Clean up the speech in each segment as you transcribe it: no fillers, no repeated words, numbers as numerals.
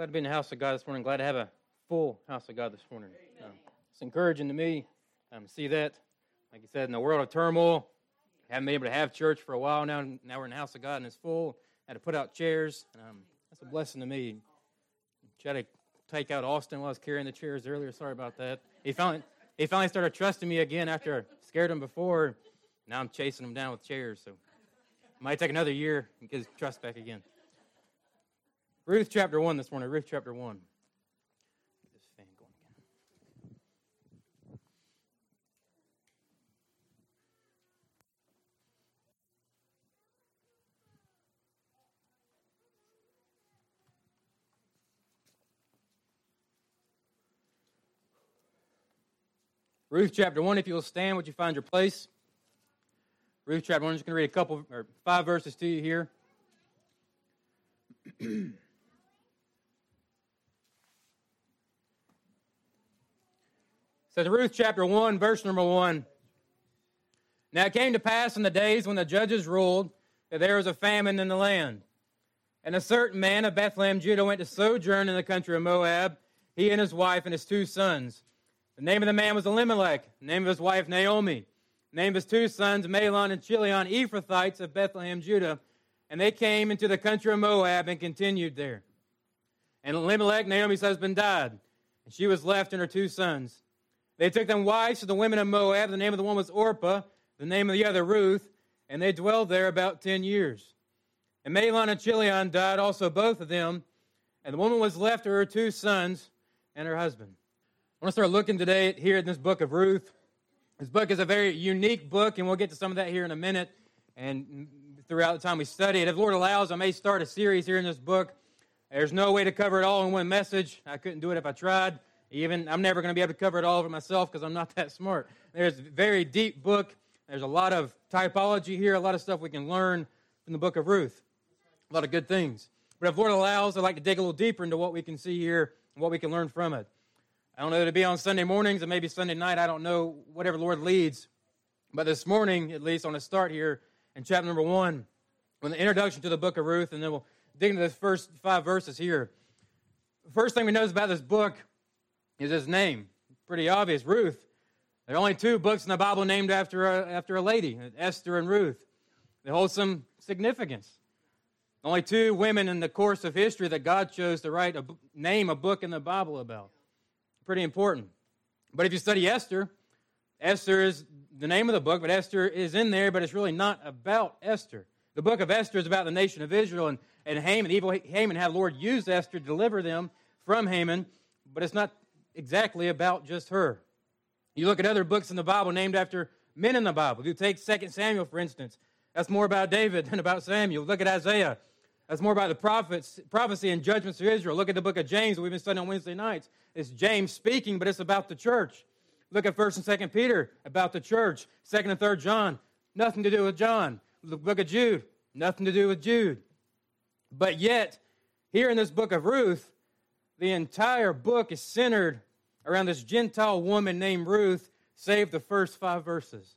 Glad to be in the house of God this morning. Glad to have a full house of God this morning. It's encouraging to me to see that. Like you said, in the world of turmoil, haven't been able to have church for a while now. Now we're in the house of God and it's full. Had to put out chairs. That's a blessing to me. Tried to take out Austin while I was carrying the chairs earlier. Sorry about that. He finally started trusting me again after I scared him before. Now I'm chasing him down with chairs. So it might take another year to get his trust back again. Ruth chapter 1 this morning. Ruth chapter 1. Get this fan going again. Ruth chapter 1, if you will stand, would you find your place? Ruth chapter 1, I'm just going to read 5 verses to you here. Says Ruth chapter 1, verse number 1. Now it came to pass in the days when the judges ruled that there was a famine in the land. And a certain man of Bethlehem, Judah, went to sojourn in the country of Moab, he and his wife and his 2 sons. The name of the man was Elimelech, the name of his wife Naomi, the name of his 2 sons Mahlon and Chilion, Ephrathites of Bethlehem, Judah. And they came into the country of Moab and continued there. And Elimelech, Naomi's husband, died, and she was left and her 2 sons. They took them wives to the women of Moab. The name of the one was Orpah, the name of the other Ruth, and they dwelled there about 10 years. And Mahlon and Chilion died also, both of them, and the woman was left to her 2 sons and her husband. I want to start looking today here in this book of Ruth. This book is a very unique book, and we'll get to some of that here in a minute. And throughout the time we study it, if the Lord allows, I may start a series here in this book. There's no way to cover it all in one message. I couldn't do it if I tried. I'm never going to be able to cover it all of it myself because I'm not that smart. There's a very deep book. There's a lot of typology here, a lot of stuff we can learn from the book of Ruth. A lot of good things. But if the Lord allows, I'd like to dig a little deeper into what we can see here and what we can learn from it. I don't know, it'll be on Sunday mornings and maybe Sunday night. I don't know, whatever the Lord leads. But this morning, at least, I want to start here in chapter number 1 with the introduction to the book of Ruth, and then we'll dig into the first 5 verses here. The first thing we notice about this book is his name. Pretty obvious, Ruth. There are only 2 books in the Bible named after a lady, Esther and Ruth. They hold some significance. Only 2 women in the course of history that God chose to name a book in the Bible about. Pretty important. But if you study Esther, Esther is the name of the book, but Esther is in there, but it's really not about Esther. The book of Esther is about the nation of Israel and Haman. Evil Haman had the Lord use Esther to deliver them from Haman, but it's not exactly about just her. You look at other books in the Bible named after men in the Bible. You take 2 Samuel, for instance. That's more about David than about Samuel. Look at Isaiah. That's more about the prophecy and judgments of Israel. Look at the book of James that we've been studying on Wednesday nights. It's James speaking, but it's about the church. Look at 1 and 2 Peter, about the church. 2 and 3 John, nothing to do with John. The book of Jude, nothing to do with Jude. But yet, here in this book of Ruth, the entire book is centered around this Gentile woman named Ruth, save the first 5 verses.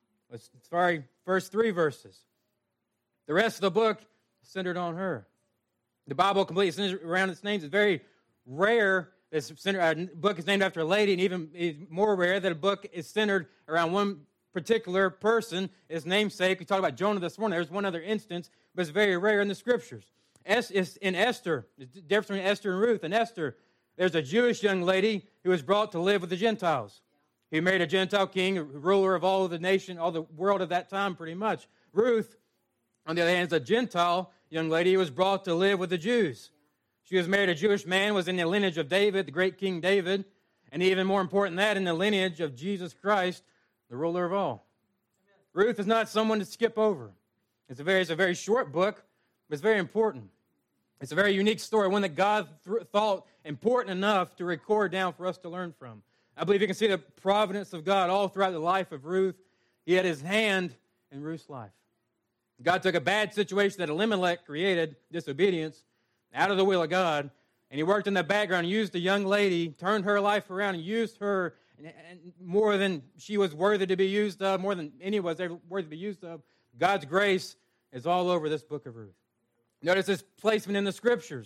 First 3 verses. The rest of the book is centered on her. The Bible completely centers around its names. It's very rare that a book is named after a lady, and even more rare that a book is centered around one particular person, his namesake. We talked about Jonah this morning. There's one other instance, but it's very rare in the Scriptures. In Esther, the difference between Esther and Ruth. In Esther, there's a Jewish young lady who was brought to live with the Gentiles. He married a Gentile king, a ruler of all of the nation, all the world of that time pretty much. Ruth, on the other hand, is a Gentile young lady who was brought to live with the Jews. She was married to a Jewish man, was in the lineage of David, the great King David, and even more important than that, in the lineage of Jesus Christ, the ruler of all. Amen. Ruth is not someone to skip over. It's a very short book, but it's very important. It's a very unique story, one that God thought important enough to record down for us to learn from. I believe you can see the providence of God all throughout the life of Ruth. He had his hand in Ruth's life. God took a bad situation that Elimelech created, disobedience, out of the will of God, and he worked in the background, used a young lady, turned her life around, and used her more than she was worthy to be used of, more than any was ever worthy to be used of. God's grace is all over this book of Ruth. Notice this placement in the Scriptures.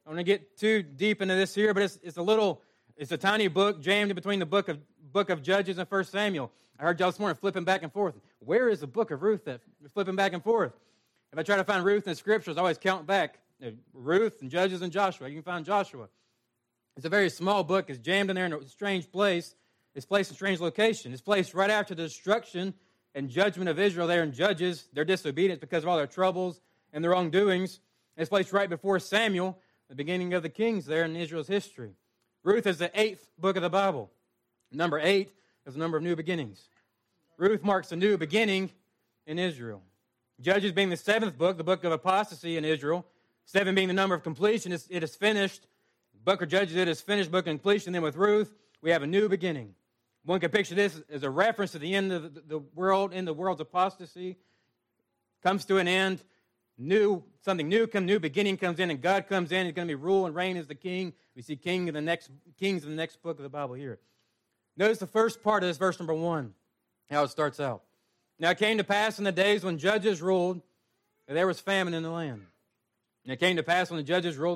I don't want to get too deep into this here, but it's a tiny book jammed in between the book of Judges and 1 Samuel. I heard y'all this morning flipping back and forth. Where is the book of Ruth that you're flipping back and forth? If I try to find Ruth in the scriptures, I always count back. Ruth and Judges and Joshua. You can find Joshua. It's a very small book. It's jammed in there in a strange place. It's placed in a strange location. It's placed right after the destruction and judgment of Israel there in Judges, their disobedience because of all their troubles and their wrongdoings. It's placed right before Samuel, the beginning of the kings there in Israel's history. Ruth is the 8th book of the Bible. Number 8 is the number of new beginnings. Ruth marks a new beginning in Israel. Judges being the 7th book, the book of apostasy in Israel. 7 being the number of completion, it is finished. Book of Judges, it is finished, book of completion. Then with Ruth, we have a new beginning. One can picture this as a reference to the end of the world, in the world's apostasy. Comes to an end. Something new beginning comes in, and God comes in. He's going to be rule and reign as the king. We see kings in the next book of the Bible here. Notice the first part of this, verse number 1, how it starts out. Now it came to pass in the days when judges ruled, that there was famine in the land. And it came to pass when the judges ruled.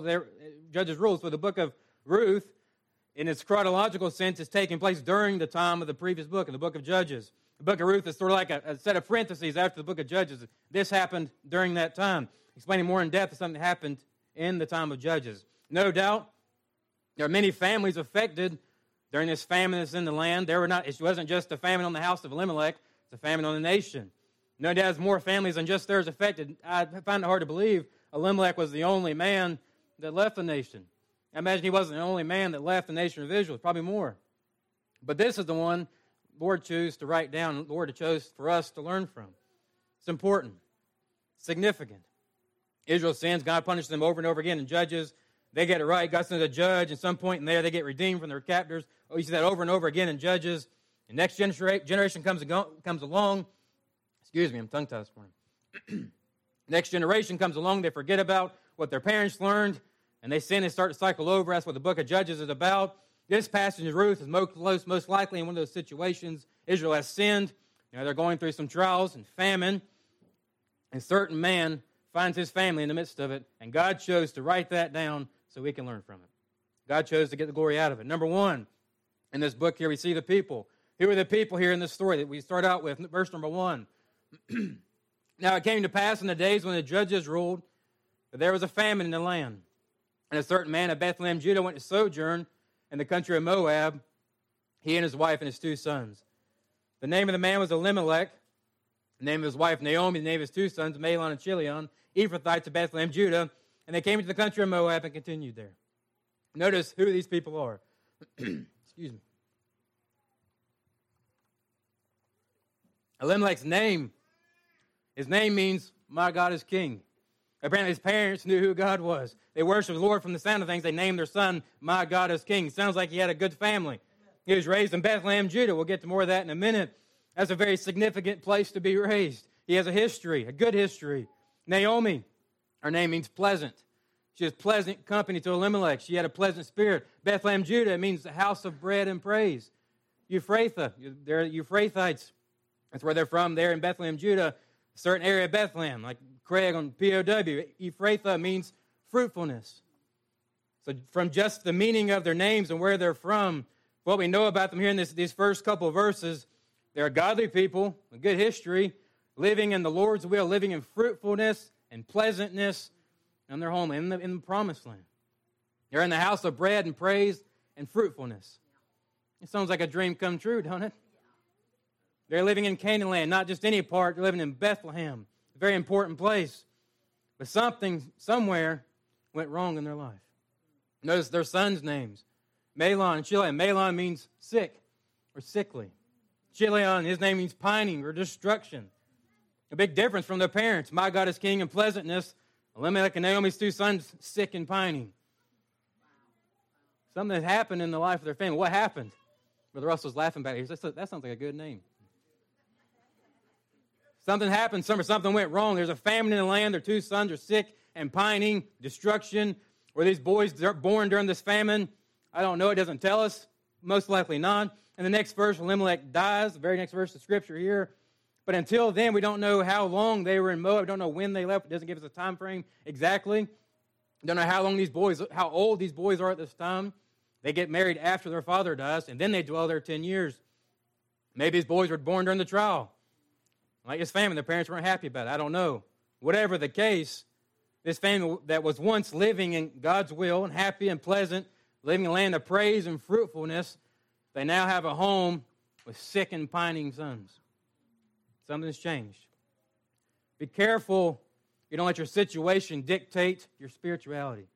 So the book of Ruth, in its chronological sense, is taking place during the time of the previous book, in the book of Judges. The book of Ruth is sort of like a set of parentheses after the book of Judges. This happened during that time, explaining more in depth something that happened in the time of Judges. No doubt, there are many families affected during this famine that's in the land. It wasn't just a famine on the house of Elimelech, it's a famine on the nation. No doubt there's more families than just theirs affected. I find it hard to believe Elimelech was the only man that left the nation. I imagine he wasn't the only man that left the nation of Israel. Probably more. But this is the one the Lord chose to write down, the Lord chose for us to learn from. It's important. Significant. Israel sins. God punishes them over and over again in Judges. They get it right. God sends a judge. At some point in there, they get redeemed from their captors. You see that over and over again in Judges. The next generation comes along. Excuse me, I'm tongue-tied this morning. Next generation comes along. They forget about what their parents learned, and they sin and start to cycle over. That's what the book of Judges is about. This passage of Ruth is most likely in one of those situations. Israel has sinned. They're going through some trials and famine. And a certain man finds his family in the midst of it. And God chose to write that down so we can learn from it. God chose to get the glory out of it. Number 1, in this book here, we see the people. Who are the people here in this story that we start out with? Verse number 1. Now it came to pass in the days when the judges ruled that there was a famine in the land. And a certain man of Bethlehem, Judah, went to sojourn in the country of Moab, he and his wife and his 2 sons. The name of the man was Elimelech, the name of his wife Naomi, the name of his 2 sons, Mahlon and Chilion, Ephrathites of Bethlehem, Judah, and they came to the country of Moab and continued there. Notice who these people are. Excuse me. Elimelech's name, his name means, my God is king. Apparently his parents knew who God was. They worshiped the Lord. From the sound of things, they named their son, my God is king. Sounds like he had a good family. He was raised in Bethlehem, Judah. We'll get to more of that in a minute. That's a very significant place to be raised. He has a history, a good history. Naomi, her name means pleasant. She was pleasant company to Elimelech. She had a pleasant spirit. Bethlehem, Judah, it means the house of bread and praise. Euphrathah, they're Euphrathites. That's where they're from, there in Bethlehem, Judah, a certain area of Bethlehem, like Craig on POW. Ephrathah means fruitfulness. So from just the meaning of their names and where they're from, what we know about them here in these first couple of verses, they're godly people, a good history, living in the Lord's will, living in fruitfulness and pleasantness in their homeland, in the promised land. They're in the house of bread and praise and fruitfulness. It sounds like a dream come true, don't it? They're living in Canaan land, not just any part. They're living in Bethlehem, a very important place. But something, somewhere, went wrong in their life. Notice their sons' names. Mahlon and Chilion. Mahlon means sick or sickly. Chilion, his name means pining or destruction. A big difference from their parents. My God is king and pleasantness. Elimelech and Naomi's 2 sons, sick and pining. Something had happened in the life of their family. What happened? Brother Russell's laughing back here. That sounds like a good name. Something happened. Something went wrong. There's a famine in the land. Their 2 sons are sick and pining, destruction. Were these boys born during this famine? I don't know. It doesn't tell us. Most likely not. In the next verse, Elimelech dies. The very next verse of Scripture here. But until then, we don't know how long they were in Moab. We don't know when they left. It doesn't give us a time frame exactly. Don't know how old these boys are at this time. They get married after their father dies, and then they dwell there 10 years. Maybe his boys were born during the trial. Like his family, their parents weren't happy about it. I don't know. Whatever the case, this family that was once living in God's will and happy and pleasant, living in a land of praise and fruitfulness, they now have a home with sick and pining sons. Something's changed. Be careful you don't let your situation dictate your spirituality.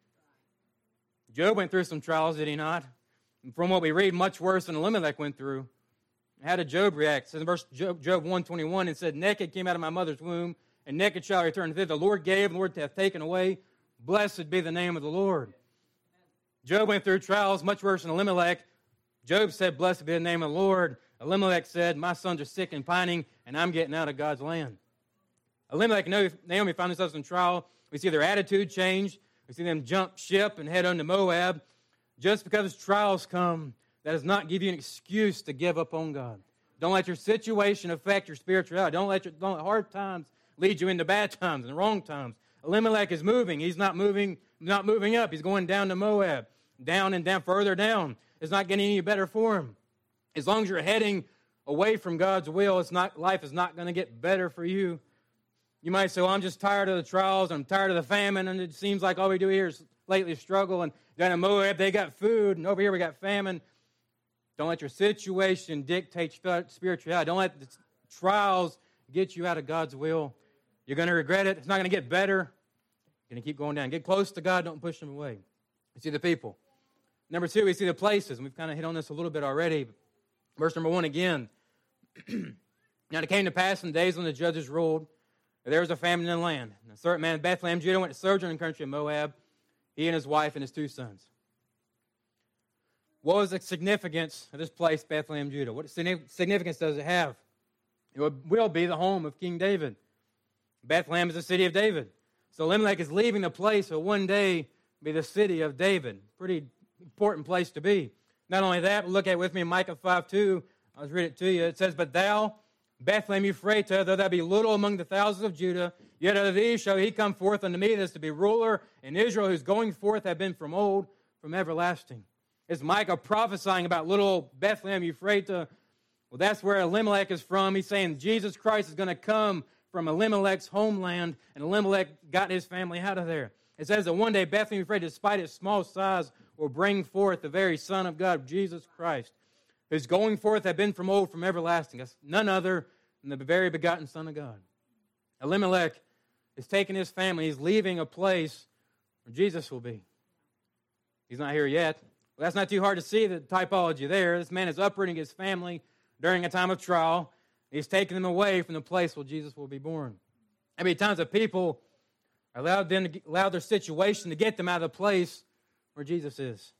Job went through some trials, did he not? And from what we read, much worse than Elimelech went through. How did Job react? It says in verse Job 1:21, it said, naked came out of my mother's womb, and naked shall I return thither. The Lord gave, the Lord hath taken away. Blessed be the name of the Lord. Job went through trials much worse than Elimelech. Job said, blessed be the name of the Lord. Elimelech said, my sons are sick and pining, and I'm getting out of God's land. Elimelech and Naomi found themselves in trial. We see their attitude change. We see them jump ship and head on to Moab. Just because trials come, that does not give you an excuse to give up on God. Don't let your situation affect your spirituality. Don't let hard times lead you into bad times and wrong times. Elimelech is moving. He's not moving up. He's going down to Moab, down and down, further down. It's not getting any better for him. As long as you're heading away from God's will, life is not going to get better for you. You might say, well, I'm just tired of the trials, I'm tired of the famine, and it seems like all we do here is lately struggle, and down in Moab they got food, and over here we got famine. Don't let your situation dictate spirituality. Don't let the trials get you out of God's will. You're going to regret it. It's not going to get better. You're going to keep going down. Get close to God. Don't push them away. You see the people. Number 2, we see the places, and we've kind of hit on this a little bit already. Verse number 1 again. Now it came to pass in the days when the judges ruled, there was a famine in the land. And a certain man in Bethlehem, Judah, went to sojourn in the country of Moab, he and his wife and his 2 sons. What was the significance of this place, Bethlehem, Judah? What significance does it have? It will be the home of King David. Bethlehem is the city of David. So Elimelech is leaving the place that will one day be the city of David. Pretty important place to be. Not only that, but look at it with me in Micah 5:2. I'll just read it to you. It says, but thou, Bethlehem Ephratah, though thou be little among the thousands of Judah, yet of thee shall he come forth unto me that is to be ruler in Israel, whose going forth have been from old, from everlasting. Is Micah prophesying about little Bethlehem Ephratah? Well, that's where Elimelech is from. He's saying Jesus Christ is going to come from Elimelech's homeland, and Elimelech got his family out of there. It says that one day Bethlehem Ephratah, despite its small size, will bring forth the very Son of God, Jesus Christ, whose going forth have been from old, from everlasting. That's none other than the very begotten Son of God. Elimelech is taking his family. He's leaving a place where Jesus will be. He's not here yet. Well, that's not too hard to see the typology there. This man is uprooting his family during a time of trial. He's taking them away from the place where Jesus will be born. How many times have people allowed their situation to get them out of the place where Jesus is?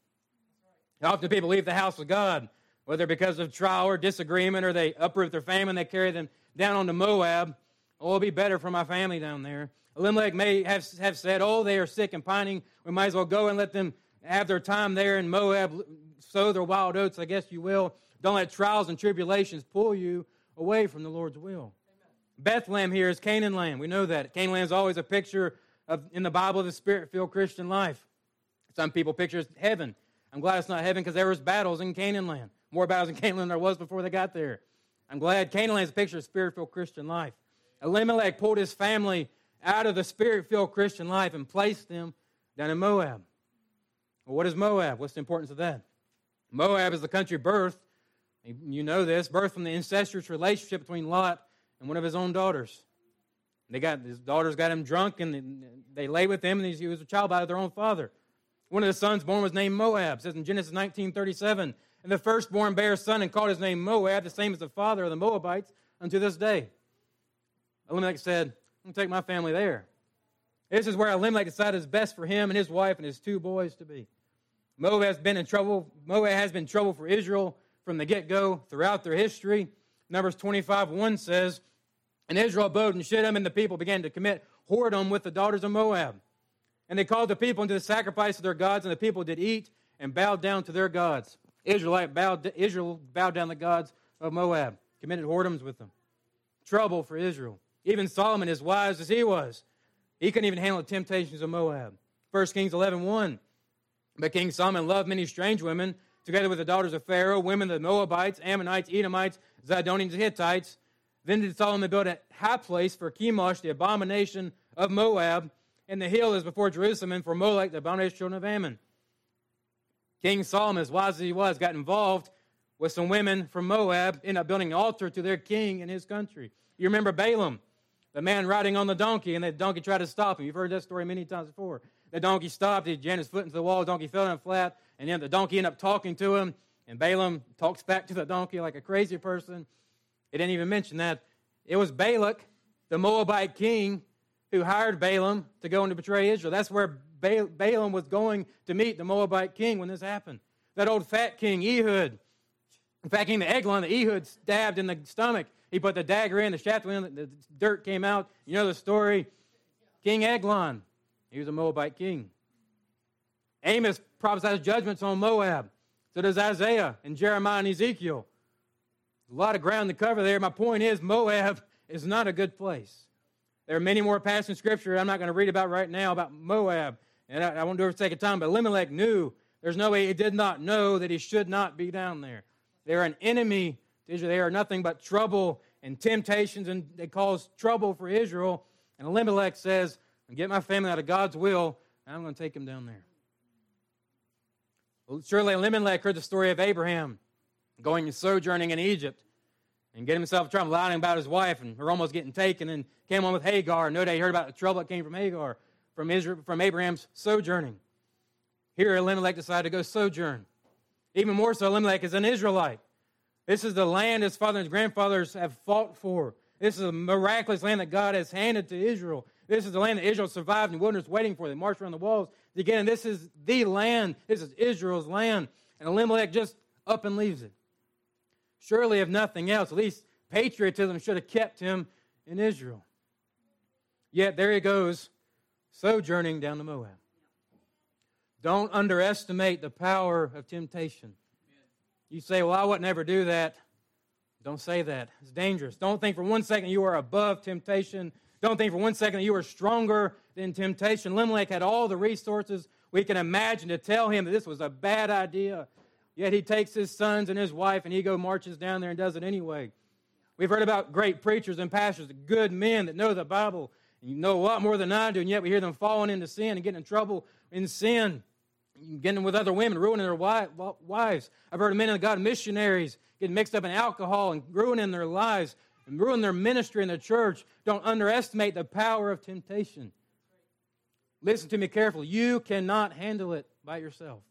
How often do people leave the house of God, whether because of trial or disagreement, or they uproot their family and they carry them down onto Moab? Oh, it'll be better for my family down there. Elimelech may have said, oh, they are sick and pining. We might as well go and let them have their time there in Moab, sow their wild oats, I guess you will. Don't let trials and tribulations pull you away from the Lord's will. Amen. Bethlehem here is Canaan land. We know that. Canaan land is always a picture in the Bible of the Spirit-filled Christian life. Some people picture heaven. I'm glad it's not heaven because there was battles in Canaan land. More battles in Canaan land than there was before they got there. I'm glad Canaan land is a picture of Spirit-filled Christian life. Elimelech pulled his family out of the Spirit-filled Christian life and placed them down in Moab. Well, what is Moab? What's the importance of that? Moab is the country birth. You know this, birth from the incestuous relationship between Lot and one of his own daughters. His daughters got him drunk, and they lay with him, and he was a child by their own father. One of the sons born was named Moab. It says in Genesis 19:37, and the firstborn bare a son and called his name Moab, the same as the father of the Moabites, unto this day. Elimelech said, I'm going to take my family there. This is where Elimelech decided it's best for him and his wife and his 2 boys to be. Moab has been trouble for Israel from the get-go throughout their history. Numbers 25:1 says, and Israel abode in Shittim, and the people began to commit whoredom with the daughters of Moab. And they called the people into the sacrifice of their gods, and the people did eat and bowed down to their gods. Israel bowed down the gods of Moab, committed whoredoms with them. Trouble for Israel. Even Solomon, as wise as he was, he couldn't even handle the temptations of Moab. 1 Kings 11:1. But King Solomon loved many strange women, together with the daughters of Pharaoh, women of the Moabites, Ammonites, Edomites, Zidonians, and Hittites. Then did Solomon build a high place for Chemosh, the abomination of Moab, and the hill is before Jerusalem, and for Molech, the abomination of children of Ammon. King Solomon, as wise as he was, got involved with some women from Moab, ended up building an altar to their king in his country. You remember Balaam, the man riding on the donkey, and the donkey tried to stop him. You've heard that story many times before. The donkey stopped, he jammed his foot into the wall, the donkey fell down flat, and then the donkey ended up talking to him, and Balaam talks back to the donkey like a crazy person. It didn't even mention that. It was Balak, the Moabite king, who hired Balaam to go and to betray Israel. That's where Balaam was going to meet the Moabite king when this happened. That old fat king, Ehud. In fact, King Eglon, the Ehud stabbed in the stomach. He put the dagger in, the shaft went in, the dirt came out. You know the story. King Eglon, he was a Moabite king. Amos prophesies judgments on Moab. So does Isaiah and Jeremiah and Ezekiel. A lot of ground to cover there. My point is, Moab is not a good place. There are many more passages in Scripture I'm not going to read about right now about Moab, and I won't do it for the sake of time, but Elimelech knew. There's no way he did not know that he should not be down there. They're an enemy to Israel. They are nothing but trouble and temptations, and they cause trouble for Israel. And Elimelech says, "I'm get my family out of God's will, and I'm going to take them down there." Well, surely Elimelech heard the story of Abraham going and sojourning in Egypt and getting himself in trouble, lying about his wife, and her almost getting taken, and came on with Hagar. And no doubt he heard about the trouble that came from Hagar, from Abraham's sojourning. Here, Elimelech decided to go sojourn. Even more so, Elimelech is an Israelite. This is the land his father and his grandfathers have fought for. This is a miraculous land that God has handed to Israel. This is the land that Israel survived in the wilderness waiting for. They marched around the walls to get in. This is the land. This is Israel's land. And Elimelech just up and leaves it. Surely, if nothing else, at least patriotism should have kept him in Israel. Yet there he goes, sojourning down to Moab. Don't underestimate the power of temptation. You say, well, I would never do that. Don't say that. It's dangerous. Don't think for 1 second you are above temptation. Don't think for 1 second that you are stronger than temptation. Elimelech had all the resources we can imagine to tell him that this was a bad idea. Yet he takes his sons and his wife and he marches down there and does it anyway. We've heard about great preachers and pastors, good men that know the Bible. And you know a lot more than I do, and yet we hear them falling into sin and getting in trouble in sin, getting with other women, ruining their wives. I've heard of men of God, missionaries, getting mixed up in alcohol and ruining their lives and ruining their ministry in the church. Don't underestimate the power of temptation. Listen to me carefully. You cannot handle it by yourself.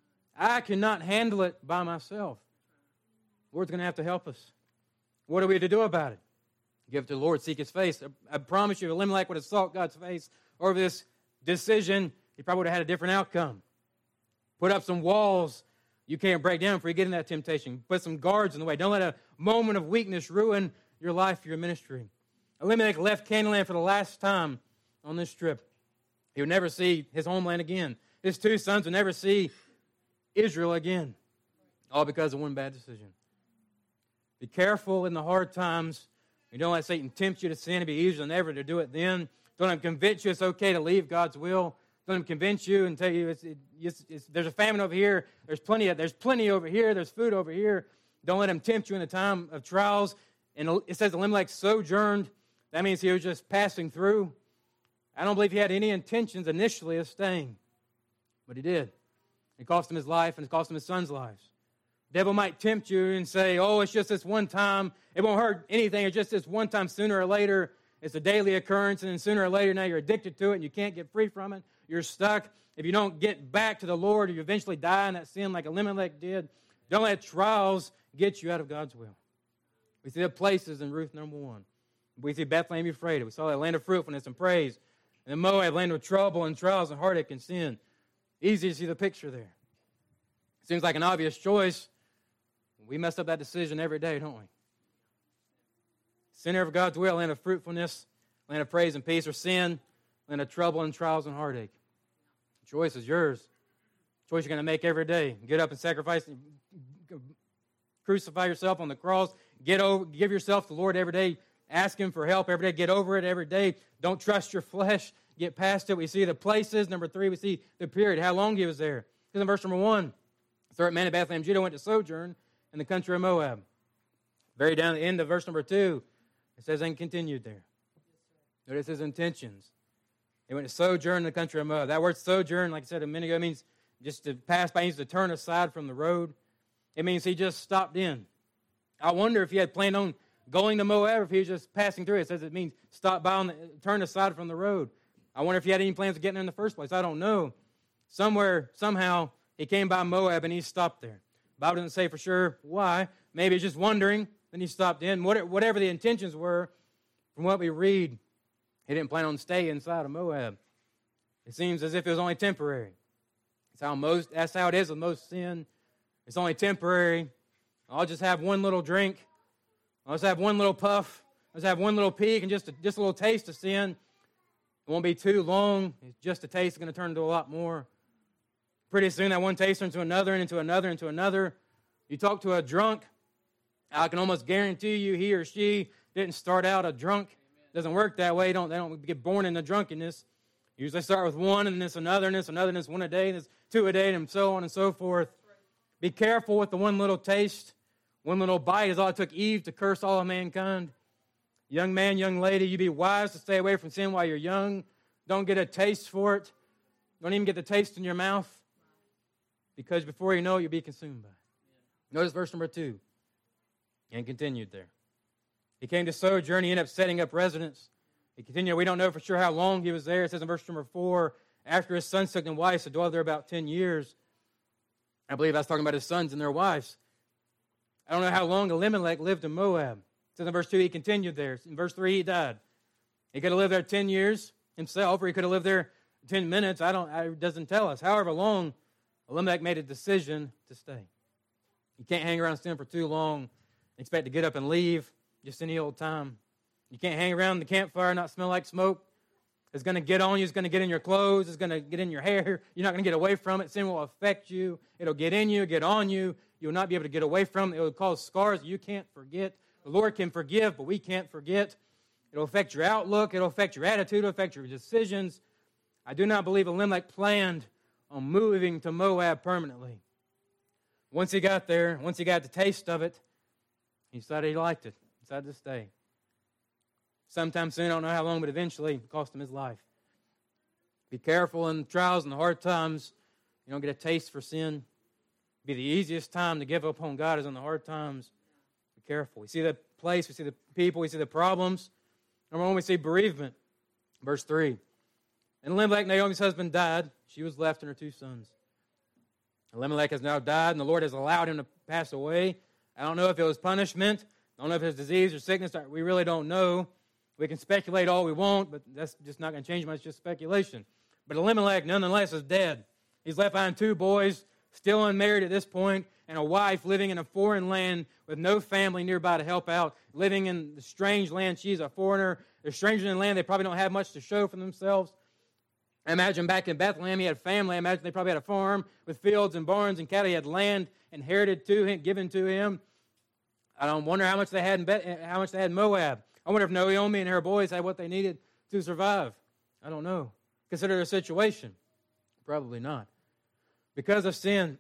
I cannot handle it by myself. The Lord's going to have to help us. What are we to do about it? Give it to the Lord, seek His face. I promise you, if Elimelech would have sought God's face over this decision, he probably would have had a different outcome. Put up some walls you can't break down before you get in that temptation. Put some guards in the way. Don't let a moment of weakness ruin your life, your ministry. Elimelech left Canaan land for the last time on this trip. He would never see his homeland again. His two sons would never see Israel again. All because of one bad decision. Be careful in the hard times. You don't let Satan tempt you to sin. It'd be easier than ever to do it then. Don't let him convince you it's okay to leave God's will. Don't let him convince you and tell you there's a famine over here. There's plenty over here. There's food over here. Don't let him tempt you in a time of trials. And it says Elimelech sojourned. That means he was just passing through. I don't believe he had any intentions initially of staying. But he did. It cost him his life and it cost him his son's lives. The devil might tempt you and say, oh, it's just this one time. It won't hurt anything. It's just this one time. Sooner or later, it's a daily occurrence. And then sooner or later, now you're addicted to it and you can't get free from it. You're stuck. If you don't get back to the Lord, you eventually die in that sin like Elimelech did. Don't let trials get you out of God's will. We see the places in Ruth number 1. We see Bethlehem Ephraim. We saw that land of fruitfulness and praise. And then Moab, land of trouble and trials and heartache and sin. Easy to see the picture there. Seems like an obvious choice. We mess up that decision every day, don't we? Center of God's will, land of fruitfulness, land of praise and peace, or sin, land of trouble and trials and heartache. The choice is yours. The choice you're going to make every day. Get up and sacrifice, crucify yourself on the cross. Give yourself to the Lord every day. Ask Him for help every day. Get over it every day. Don't trust your flesh. get past it. We see the places. Number 3, we see the period, how long he was there. Because in verse number 1, a certain man of Bethlehem, Judah, went to sojourn in the country of Moab. Very down the end of verse number 2, it says, and continued there. Notice his intentions. He went to sojourn in the country of Moab. That word sojourn, like I said a minute ago, means just to pass by, means to turn aside from the road. It means he just stopped in. I wonder if he had planned on going to Moab, or if he was just passing through. It says it means stop by, turn aside from the road. I wonder if he had any plans of getting there in the first place. I don't know. Somewhere, somehow, he came by Moab and he stopped there. The Bible doesn't say for sure why. Maybe he's just wondering, then he stopped in. Whatever the intentions were, from what we read, he didn't plan on staying inside of Moab. It seems as if it was only temporary. That's how it is with most sin. It's only temporary. I'll just have one little drink. I'll just have one little puff. I'll just have one little peek and just a little taste of sin. It won't be too long. It's just a taste. It's going to turn into a lot more. Pretty soon that one taste turns into another and into another and into another. You talk to a drunk, I can almost guarantee you he or she didn't start out a drunk. It doesn't work that way. They don't get born into drunkenness. Usually start with one and this another and this another and this one a day and this 2 a day and so on and so forth. Be careful with the one little taste. One little bite is all it took Eve to curse all of mankind. Young man, young lady, you be wise to stay away from sin while you're young. Don't get a taste for it. Don't even get the taste in your mouth, because before you know it, you'll be consumed by it. Notice verse number 2. And continued there. He came to sojourn. He ended up setting up residence. He continued. We don't know for sure how long he was there. It says in verse number 4, after his sons took them wives, to dwell there about 10 years. I believe that's talking about his sons and their wives. I don't know how long Elimelech lived in Moab. It says in verse 2, he continued there. In verse 3, he died. He could have lived there 10 years himself, or he could have lived there 10 minutes. It doesn't tell us. However long, Elimelech made a decision to stay. You can't hang around sin for too long and expect to get up and leave just any old time. You can't hang around the campfire and not smell like smoke. It's going to get on you. It's going to get in your clothes. It's going to get in your hair. You're not going to get away from it. Sin will affect you. It'll get in you, get on you. You'll not be able to get away from it. It will cause scars you can't forget. The Lord can forgive, but we can't forget. It'll affect your outlook. It'll affect your attitude. It'll affect your decisions. I do not believe Elimelech planned on moving to Moab permanently. Once he got there, once he got the taste of it, he decided he liked it. He decided to stay. Sometime soon, I don't know how long, but eventually it cost him his life. Be careful in the trials and the hard times. You don't get a taste for sin. Be the easiest time to give up on God is in the hard times. Be careful. We see the place, we see the people, we see the problems. Number 1, we see bereavement. Verse 3. And Elimelech, Naomi's husband, died. She was left and her 2 sons. Elimelech has now died, and the Lord has allowed him to pass away. I don't know if it was punishment. I don't know if it's disease or sickness. We really don't know. We can speculate all we want, but that's just not going to change much. It's just speculation. But Elimelech, nonetheless, is dead. He's left behind 2 boys, still unmarried at this point, and a wife living in a foreign land with no family nearby to help out, living in the strange land. She's a foreigner. They're strangers in the land. They probably don't have much to show for themselves. I imagine back in Bethlehem, he had family. I imagine they probably had a farm with fields and barns and cattle. He had land inherited to him, given to him. I don't wonder how much they had in Moab. I wonder if Naomi and her boys had what they needed to survive. I don't know. Consider their situation. Probably not. Because of sin,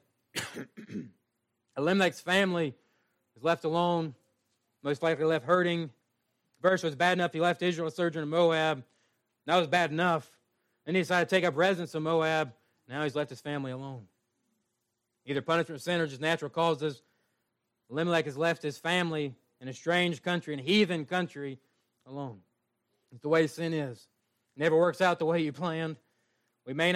Elimelech's family is left alone, most likely left hurting. Verse was bad enough. He left Israel to sojourn in Moab. That was bad enough. Then he decided to take up residence in Moab. Now he's left his family alone. Either punishment of sin or just natural causes. Elimelech has left his family in a strange country, in a heathen country, alone. It's the way sin is. It never works out the way you planned. We may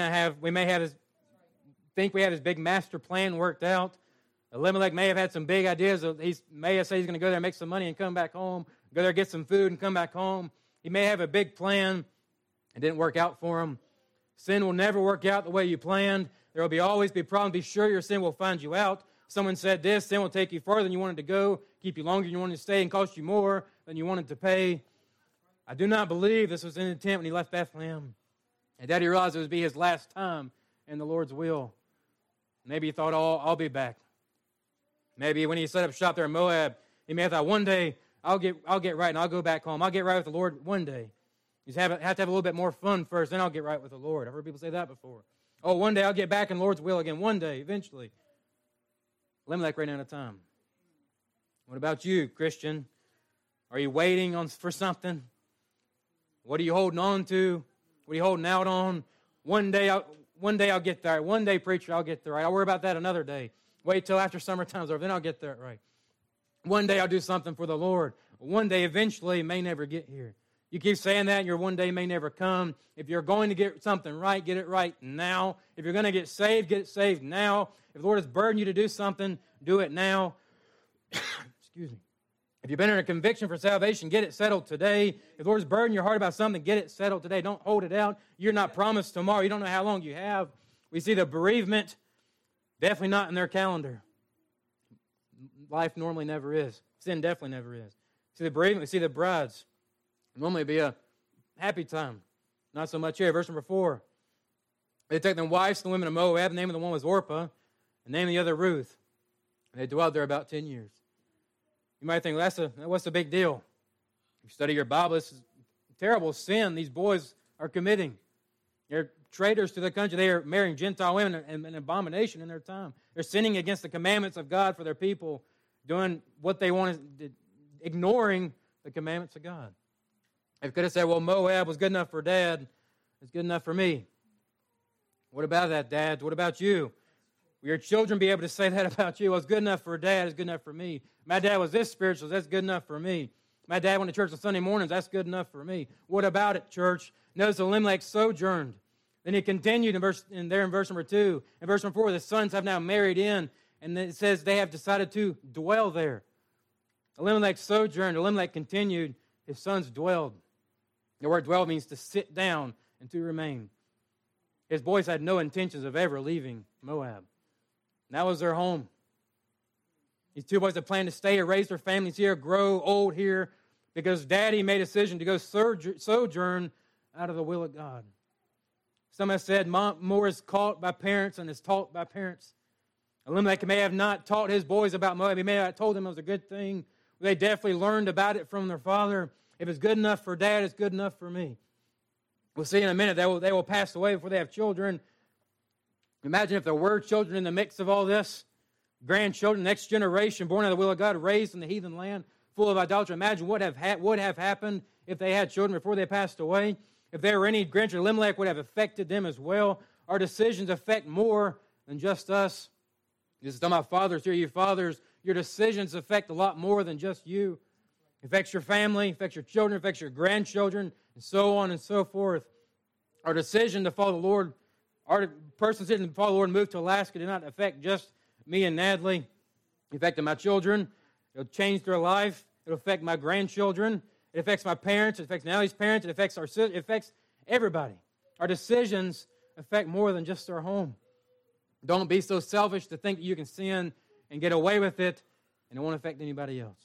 think we have his big master plan worked out. Elimelech may have had some big ideas. He may have said he's going to go there and make some money and come back home. Go there, get some food, and come back home. He may have a big plan. It didn't work out for him. Sin will never work out the way you planned. There will always be problems. Be sure your sin will find you out. Someone said this: sin will take you farther than you wanted to go, keep you longer than you wanted to stay, and cost you more than you wanted to pay. I do not believe this was an intent when he left Bethlehem. And Daddy realized it would be his last time in the Lord's will. Maybe he thought, oh, I'll be back. Maybe when he set up shop there in Moab, he may have thought, one day I'll get right and I'll go back home. I'll get right with the Lord one day. You have to have a little bit more fun first, then I'll get right with the Lord. I've heard people say that before. Oh, one day I'll get back in the Lord's will again. One day, eventually. Elimelech ran out of time. What about you, Christian? Are you waiting for something? What are you holding on to? What are you holding out on? One day I'll get there. One day, preacher, I'll get there right. I'll worry about that another day. Wait till after summertime's over, then I'll get there right. One day I'll do something for the Lord. One day, eventually, may never get here. You keep saying that, and your one day may never come. If you're going to get something right, get it right now. If you're going to get it saved now. If the Lord has burdened you to do something, do it now. Excuse me. If you've been in a conviction for salvation, get it settled today. If the Lord has burdened your heart about something, get it settled today. Don't hold it out. You're not promised tomorrow. You don't know how long you have. We see the bereavement, definitely not in their calendar. Life normally never is. Sin definitely never is. See the bereavement, we see the brides. Normally it'd be a happy time. Not so much here. Verse number 4. They took them wives to the women of Moab. The name of the one was Orpah. The name of the other Ruth. And they dwelled there about 10 years. You might think, well, what's the big deal? If you study your Bible, this is a terrible sin these boys are committing. They're traitors to the country. They are marrying Gentile women, an abomination in their time. They're sinning against the commandments of God for their people, doing what they want, ignoring the commandments of God. They could have said, well, Moab was good enough for Dad. It's good enough for me. What about that, Dad? What about you? Will your children be able to say that about you? Well, it's good enough for Dad. It's good enough for me. My dad was this spiritual. That's good enough for me. My dad went to church on Sunday mornings. That's good enough for me. What about it, church? Notice Elimelech sojourned. Then he continued in verse number 2. In verse number 4, the sons have now married in, and it says they have decided to dwell there. Elimelech sojourned. Elimelech continued. His sons dwelled. The word dwell means to sit down and to remain. His boys had no intentions of ever leaving Moab. And that was their home. These two boys had planned to stay here, raise their families here, grow old here, because Daddy made a decision to go sojourn out of the will of God. Some have said more is caught by parents than is taught by parents. Elimelech may have not taught his boys about Moab. He may have told them it was a good thing. They definitely learned about it from their father. If it's good enough for Dad, it's good enough for me. We'll see in a minute. They will pass away before they have children. Imagine if there were children in the mix of all this. Grandchildren, next generation, born out of the will of God, raised in the heathen land, full of idolatry. Imagine what would have happened if they had children before they passed away. If there were any grandchildren, Elimelech would have affected them as well. Our decisions affect more than just us. This is talking about fathers here. You fathers, your decisions affect a lot more than just you. It affects your family, affects your children, affects your grandchildren, and so on and so forth. Our decision to follow the Lord, our person's decision to follow the Lord and move to Alaska did not affect just me and Natalie. It affected my children. It'll change their life. It'll affect my grandchildren. It affects my parents. It affects Natalie's parents. It affects it affects everybody. Our decisions affect more than just our home. Don't be so selfish to think that you can sin and get away with it and it won't affect anybody else.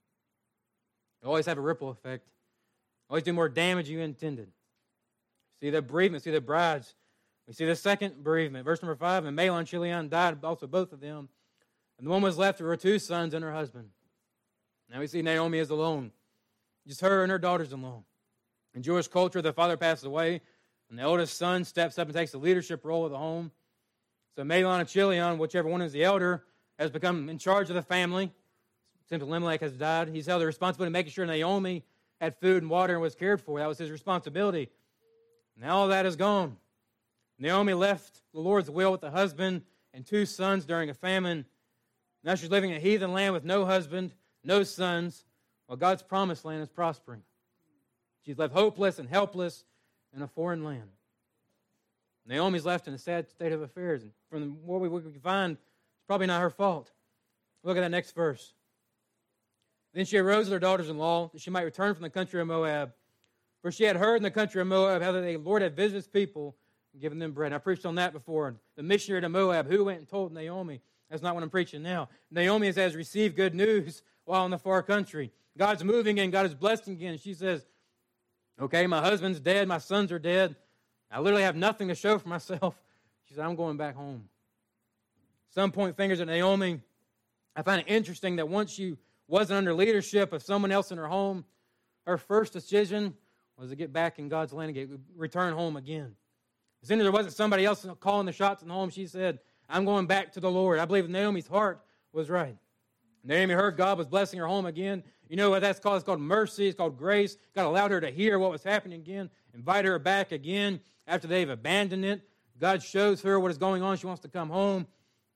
You always have a ripple effect. Always do more damage than you intended. See the bereavement, see the brides. We see the second bereavement. Verse number 5, and Mahlon and Chilion died, also both of them. And the woman was left with her 2 sons and her husband. Now we see Naomi is alone. Just her and her daughters alone. In Jewish culture, the father passes away, and the oldest son steps up and takes the leadership role of the home. So Mahlon and Chilion, whichever one is the elder, has become in charge of the family. Since Elimelech has died, he's held the responsibility of making sure Naomi had food and water and was cared for. That was his responsibility. Now all that is gone. Naomi left the Lord's will with the husband and 2 sons during a famine. Now she's living in a heathen land with no husband, no sons, while God's promised land is prospering. She's left hopeless and helpless in a foreign land. Naomi's left in a sad state of affairs. And from what we can find, it's probably not her fault. Look at that next verse. Then she arose with her daughters-in-law that she might return from the country of Moab. For she had heard in the country of Moab how the Lord had visited his people and given them bread. And I preached on that before. The missionary to Moab, who went and told Naomi? That's not what I'm preaching now. Naomi has received good news while in the far country. God's moving and God is blessing again. She says, okay, my husband's dead, my sons are dead. I literally have nothing to show for myself. She said, I'm going back home. Some point fingers at Naomi. I find it interesting that once she wasn't under leadership of someone else in her home, her first decision was to get back in God's land and return home again. As soon as there wasn't somebody else calling the shots in the home, she said, I'm going back to the Lord. I believe Naomi's heart was right. Naomi heard God was blessing her home again. You know what that's called? It's called mercy. It's called grace. God allowed her to hear what was happening again, invite her back again after they've abandoned it. God shows her what is going on. She wants to come home.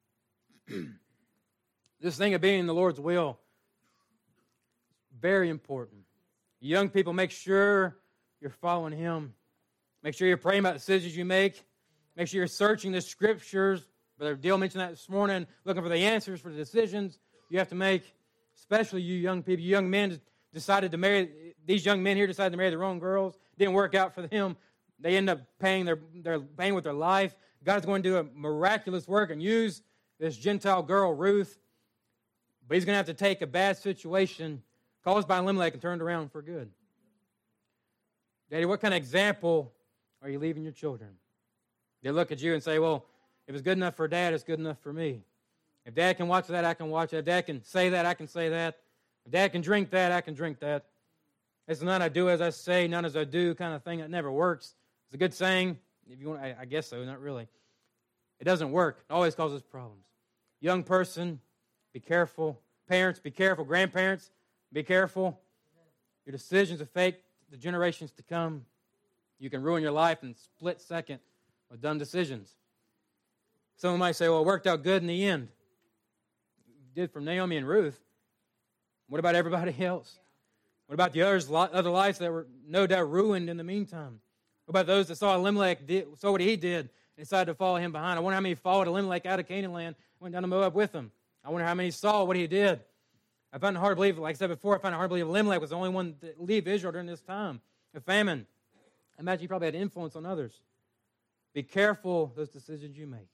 This thing of being in the Lord's will, very important. Young people, make sure you're following Him. Make sure you're praying about the decisions you make. Make sure you're searching the Scriptures. Brother Dale mentioned that this morning, looking for the answers for the decisions you have to make, especially you young people. You young men decided to marry, these young men here decided to marry the wrong girls. Didn't work out for them. They end up paying with their life. God's going to do a miraculous work and use this Gentile girl, Ruth. But He's going to have to take a bad situation caused by Elimelech and turn it around for good. Daddy, what kind of example are you leaving your children? They look at you and say, well, if it's good enough for Dad, it's good enough for me. If Dad can watch that, I can watch it. If Dad can say that, I can say that. If Dad can drink that, I can drink that. It's not a do as I say, not as I do kind of thing. That never works. It's a good saying. If you want, I guess so, not really. It doesn't work. It always causes problems. Young person, be careful. Parents, be careful. Grandparents, be careful. Your decisions affect the generations to come. You can ruin your life in a split second with dumb decisions. Someone might say, well, it worked out good in the end. It did for Naomi and Ruth. What about everybody else? What about the other lives that were no doubt ruined in the meantime? What about those that saw Elimelech, saw what he did, and decided to follow him behind? I wonder how many followed Elimelech out of Canaan land, went down to Moab with him. I wonder how many saw what he did. I find it hard to believe, like I said before, I find it hard to believe Elimelech was the only one to leave Israel during this time of famine. I imagine he probably had influence on others. Be careful those decisions you make.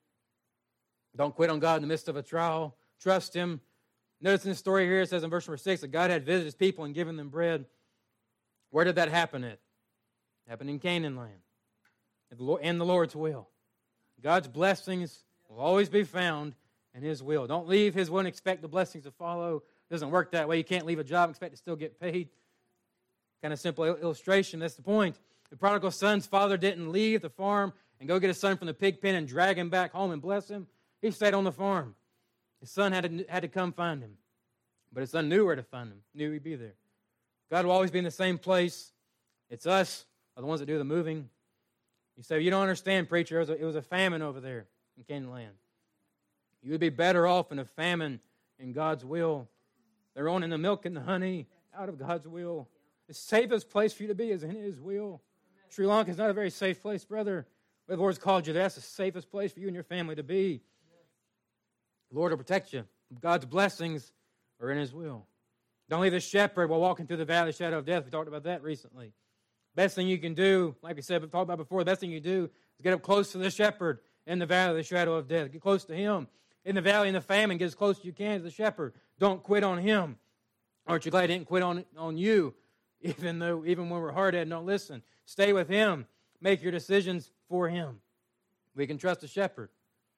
Don't quit on God in the midst of a trial. Trust Him. Notice in the story here, it says in verse number 6 that God had visited His people and given them bread. Where did that happen at? It happened in Canaan land. In the Lord's will. God's blessings will always be found in His will. Don't leave His will and expect the blessings to follow. It doesn't work that way. You can't leave a job and expect to still get paid. Kind of simple illustration. That's the point. The prodigal son's father didn't leave the farm and go get his son from the pig pen and drag him back home and bless him. He stayed on the farm. His son had to come find him. But his son knew where to find him, knew he'd be there. God will always be in the same place. It's us, are the ones that do the moving. You say, you don't understand, preacher. It was a famine over there in Canaan land. You would be better off in a famine in God's will. They're owning the milk and the honey out of God's will. The safest place for you to be is in His will. Sri Lanka is not a very safe place, brother. But the Lord's called you there. That's the safest place for you and your family to be. The Lord will protect you. God's blessings are in His will. Don't leave the shepherd while walking through the valley of the shadow of death. We talked about that recently. Best thing you can do, like we said, we talked about before, the best thing you do is get up close to the shepherd in the valley of the shadow of death. Get close to Him. In the valley in the famine, get as close as you can to the shepherd. Don't quit on Him. Aren't you glad He didn't quit on you? Even when we're hard-headed, don't listen. Stay with Him. Make your decisions for Him. We can trust the shepherd.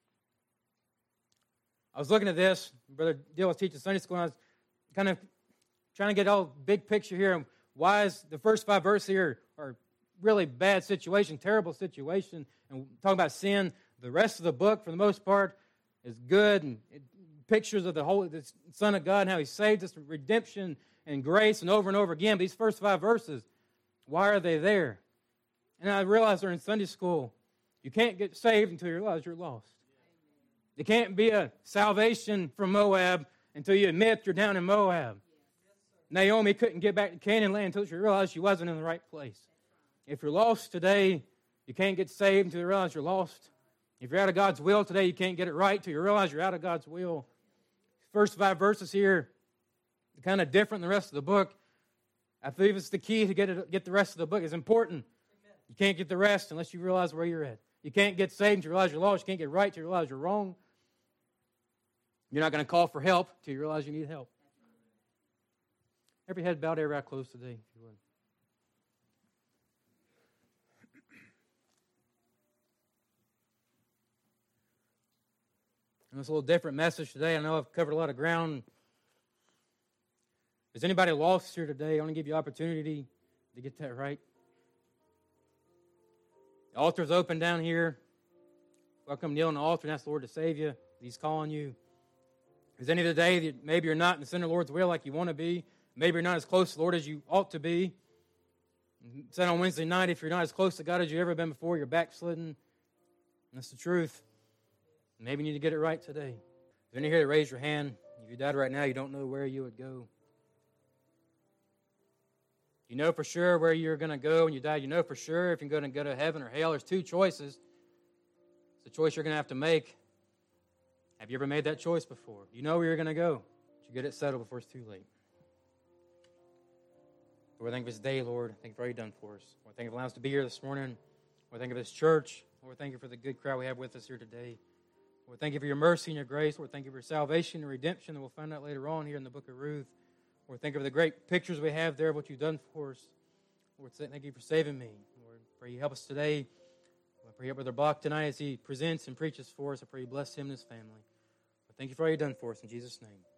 I was looking at this. Brother Dill was teaching Sunday school, and I was kind of trying to get all big picture here. Why is the first 5 verses here are really bad situation, terrible situation, and talking about sin. The rest of the book, for the most part, is good, and pictures of the Son of God and how He saved us, redemption and grace, and over again. But these first 5 verses, why are they there? And I realized during Sunday school, you can't get saved until you realize you're lost. There can't be a salvation from Moab until you admit you're down in Moab. Naomi couldn't get back to Canaan land until she realized she wasn't in the right place. If you're lost today, you can't get saved until you realize you're lost. If you're out of God's will today, you can't get it right until you realize you're out of God's will. First 5 verses here are kind of different than the rest of the book. I believe it's the key to get the rest of the book. It's important. You can't get the rest unless you realize where you're at. You can't get saved until you realize you're lost. You can't get right until you realize you're wrong. You're not going to call for help until you realize you need help. Every head bowed, every eye closed today, if you would. And it's a little different message today. I know I've covered a lot of ground. Is anybody lost here today? I want to give you opportunity Did you get that right? The altar's open down here. Welcome, kneel on the altar and ask the Lord to save you. He's calling you. Is any of the day that maybe you're not in the center of the Lord's will like you want to be? Maybe you're not as close to the Lord as you ought to be. And said on Wednesday night, if you're not as close to God as you've ever been before, you're backslidden. And that's the truth. Maybe you need to get it right today. Is there any here that raise your hand? If you died right now, you don't know where you would go. You know for sure where you're going to go when you die. You know for sure if you're going to go to heaven or hell. There's two choices. It's a choice you're going to have to make. Have you ever made that choice before? You know where you're going to go. But you get it settled before it's too late. Lord, thank you for this day, Lord. Thank you for all you've done for us. Lord, thank you for allowing us to be here this morning. Lord, thank you for this church. Lord, thank you for the good crowd we have with us here today. Lord, thank you for your mercy and your grace. Lord, thank you for your salvation and redemption that we'll find out later on here in the book of Ruth. Lord, thank you for the great pictures we have there of what you've done for us. Lord, thank you for saving me. Lord, pray you help us today. I pray you help Brother Bach tonight as he presents and preaches for us. I pray you bless him and his family. Lord, thank you for all you've done for us. In Jesus' name.